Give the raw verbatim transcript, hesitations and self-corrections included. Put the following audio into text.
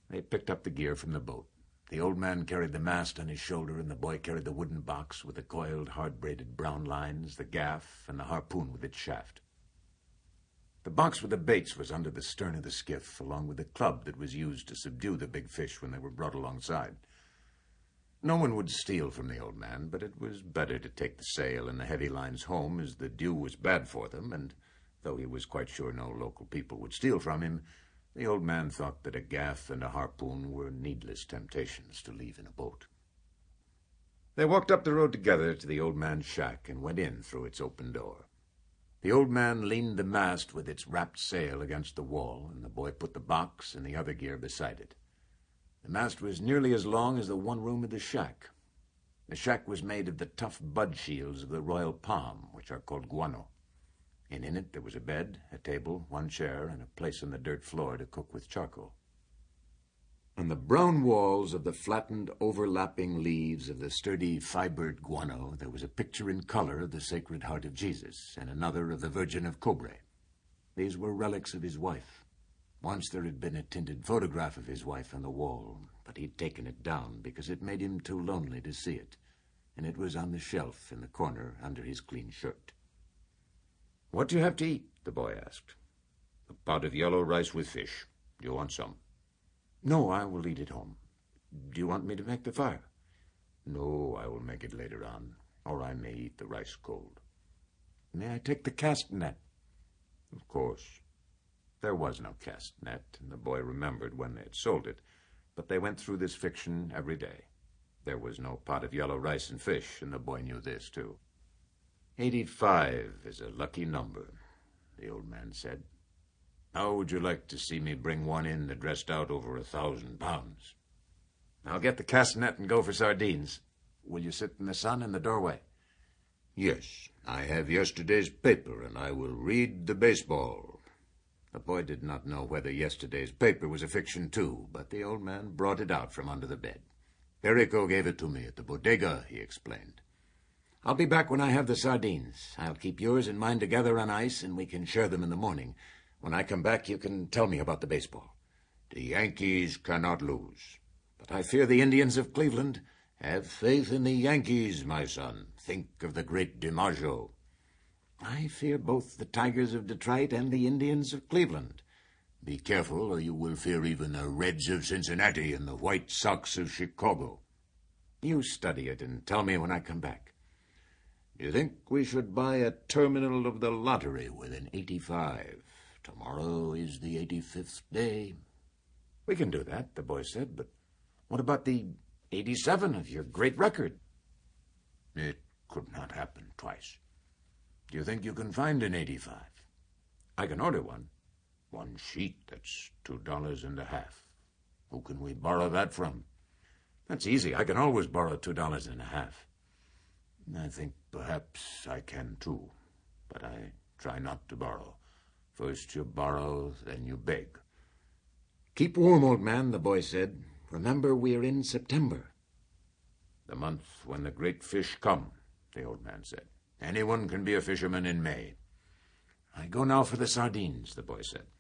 They picked up the gear from the boat. The old man carried the mast on his shoulder, and the boy carried the wooden box with the coiled, hard-braided brown lines, the gaff, and the harpoon with its shaft. The box with the baits was under the stern of the skiff, along with the club that was used to subdue the big fish when they were brought alongside. No one would steal from the old man, but it was better to take the sail and the heavy lines home, as the dew was bad for them, and though he was quite sure no local people would steal from him, the old man thought that a gaff and a harpoon were needless temptations to leave in a boat. They walked up the road together to the old man's shack and went in through its open door. The old man leaned the mast with its wrapped sail against the wall, and the boy put the box and the other gear beside it. The mast was nearly as long as the one room of the shack. The shack was made of the tough bud shields of the royal palm, which are called guano. And in it there was a bed, a table, one chair, and a place on the dirt floor to cook with charcoal. On the brown walls of the flattened, overlapping leaves of the sturdy, fibered guano, there was a picture in color of the Sacred Heart of Jesus and another of the Virgin of Cobre. These were relics of his wife. Once there had been a tinted photograph of his wife on the wall, but he'd taken it down because it made him too lonely to see it, and it was on the shelf in the corner under his clean shirt. "What do you have to eat?" the boy asked. "A pot of yellow rice with fish. Do you want some?" "No, I will eat at home. Do you want me to make the fire?" "No, I will make it later on, or I may eat the rice cold." "May I take the cast net?" "Of course." There was no cast net, and the boy remembered when they had sold it, but they went through this fiction every day. There was no pot of yellow rice and fish, and the boy knew this, too. Eighty-five is a lucky number, the old man said. "How would you like to see me bring one in that dressed out over a thousand pounds?" "I'll get the cast net and go for sardines. Will you sit in the sun in the doorway?" "Yes, I have yesterday's paper, and I will read the baseball." The boy did not know whether yesterday's paper was a fiction, too, but the old man brought it out from under the bed. "Perico gave it to me at the bodega," he explained. "I'll be back when I have the sardines. I'll keep yours and mine together on ice, and we can share them in the morning. When I come back, you can tell me about the baseball." "The Yankees cannot lose." "But I fear the Indians of Cleveland." "Have faith in the Yankees, my son. Think of the great DiMaggio." "I fear both the Tigers of Detroit and the Indians of Cleveland." "Be careful, or you will fear even the Reds of Cincinnati and the White Sox of Chicago." "You study it and tell me when I come back." "Do you think we should buy a terminal of the lottery with an eighty-five? Tomorrow is the eighty-fifth day." "We can do that," the boy said, "but what about the eighty-seven of your great record?" "It could not happen twice." "Do you think you can find an eighty-five?" "I can order one." "One sheet, that's two dollars and a half. Who can we borrow that from?" "That's easy. I can always borrow two dollars and a half." "I think perhaps I can too, but I try not to borrow. First you borrow, then you beg." "Keep warm, old man," the boy said. "Remember, we're in September." "The month when the great fish come," the old man said. "Anyone can be a fisherman in May." "I go now for the sardines," the boy said.